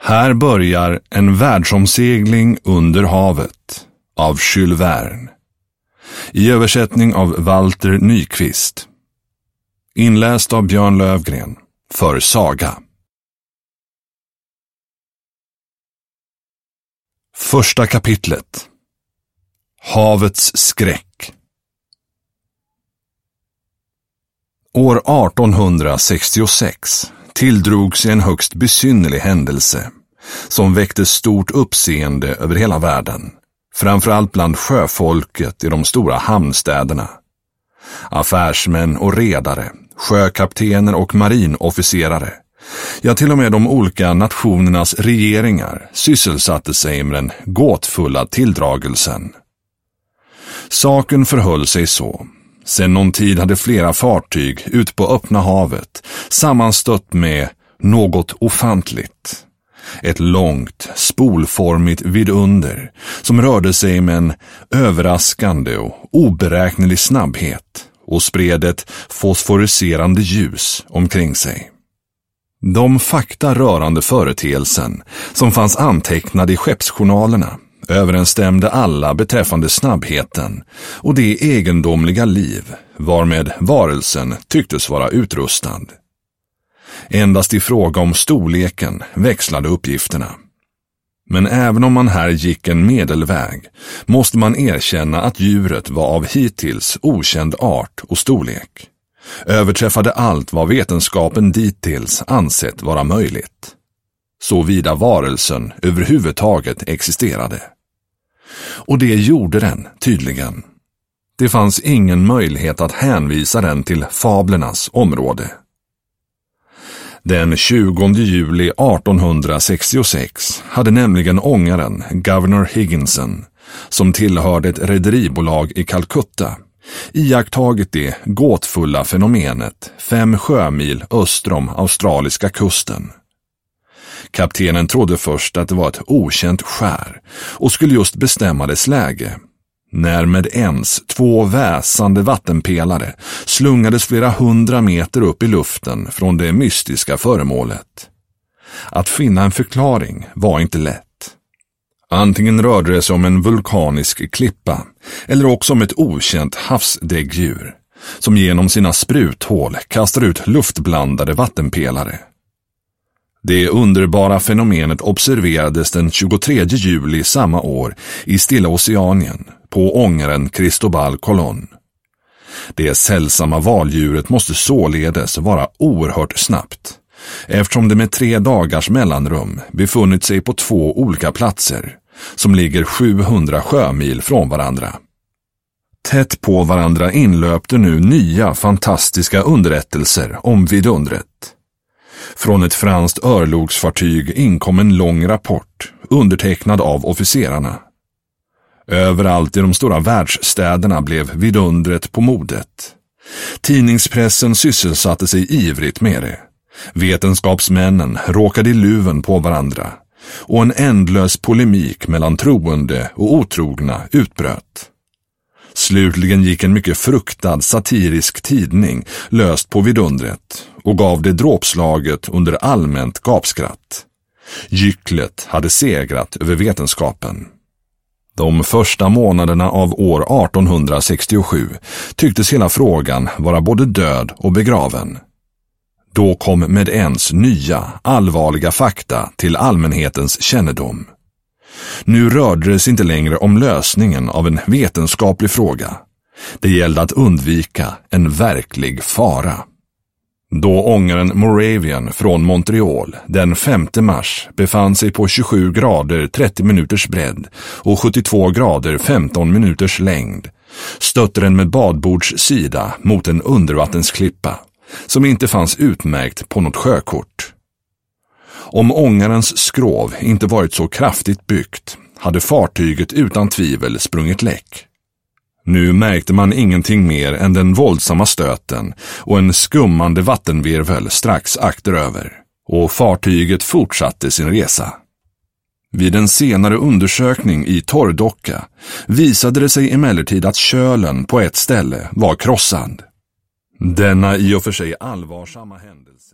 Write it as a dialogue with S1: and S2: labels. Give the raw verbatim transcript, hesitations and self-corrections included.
S1: Här börjar en världsomsegling under havet av Jules Verne. I översättning av Walter Nyqvist. Inläst av Björn Lövgren för Saga. Första kapitlet. Havets skräck. År artonhundrasextiosex tilldrogs en högst besynnerlig händelse som väckte stort uppseende över hela världen, framförallt bland sjöfolket i de stora hamnstäderna. Affärsmän och redare, sjökaptener och marinofficerare, ja till och med de olika nationernas regeringar sysselsatte sig med den gåtfulla tilldragelsen. Saken förhöll sig så. Sedan någon tid hade flera fartyg ut på öppna havet sammanstött med något ofantligt. Ett långt, spolformigt vidunder som rörde sig med en överraskande och oberäknelig snabbhet och spred ett fosforiserande ljus omkring sig. De fakta rörande företeelsen som fanns antecknade i skeppsjournalerna överensstämde alla beträffande snabbheten och det egendomliga liv varmed varelsen tycktes vara utrustad. Endast i fråga om storleken växlade uppgifterna. Men även om man här gick en medelväg måste man erkänna att djuret var av hittills okänd art och storlek. Överträffade allt vad vetenskapen dittills ansett vara möjligt. Såvida varelsen överhuvudtaget existerade. Och det gjorde den tydligen. Det fanns ingen möjlighet att hänvisa den till fablernas område. Den tjugonde juli artonhundrasextiosex hade nämligen ångaren Governor Higginson, som tillhörde ett rederibolag i Calcutta, iakttagit det gåtfulla fenomenet fem sjömil öster om australiska kusten. Kaptenen trodde först att det var ett okänt skär och skulle just bestämma dess läge, när med ens två väsande vattenpelare slungades flera hundra meter upp i luften från det mystiska föremålet. Att finna en förklaring var inte lätt. Antingen rörde det sig om en vulkanisk klippa eller också om ett okänt havsdäggdjur som genom sina spruthål kastar ut luftblandade vattenpelare. Det underbara fenomenet observerades den tjugotredje juli samma år i Stilla Oceanien på ångaren Cristobal Colón. Det sällsamma valdjuret måste således vara oerhört snabbt, eftersom det med tre dagars mellanrum befunnit sig på två olika platser som ligger sjuhundra sjömil från varandra. Tätt på varandra inlöpte nu nya fantastiska underrättelser om vidundret. Från ett franskt örlogsfartyg inkom en lång rapport undertecknad av officerarna. Överallt i de stora världsstäderna blev vidundret på modet. Tidningspressen sysselsatte sig ivrigt med det. Vetenskapsmännen råkade i luven på varandra och en ändlös polemik mellan troende och otrogna utbröt. Slutligen gick en mycket fruktad satirisk tidning löst på vidundret och gav det dråpslaget under allmänt gapskratt. Gycklet hade segrat över vetenskapen. De första månaderna av år artonhundrasextiosju tycktes hela frågan vara både död och begraven. Då kom med ens nya, allvarliga fakta till allmänhetens kännedom. Nu rörde det sig inte längre om lösningen av en vetenskaplig fråga. Det gällde att undvika en verklig fara. Då ångaren Moravian från Montreal den femte mars befann sig på tjugosju grader trettio minuters bredd och sjuttiotvå grader femton minuters längd, stötte den med badbords sida mot en undervattensklippa som inte fanns utmärkt på något sjökort. Om ångarens skrov inte varit så kraftigt byggt hade fartyget utan tvivel sprungit läck. Nu märkte man ingenting mer än den våldsamma stöten och en skummande vattenvirvel strax akteröver, och fartyget fortsatte sin resa. Vid en senare undersökning i torrdocka visade det sig emellertid att kölen på ett ställe var krossad. Denna i och för sig allvarsamma händelse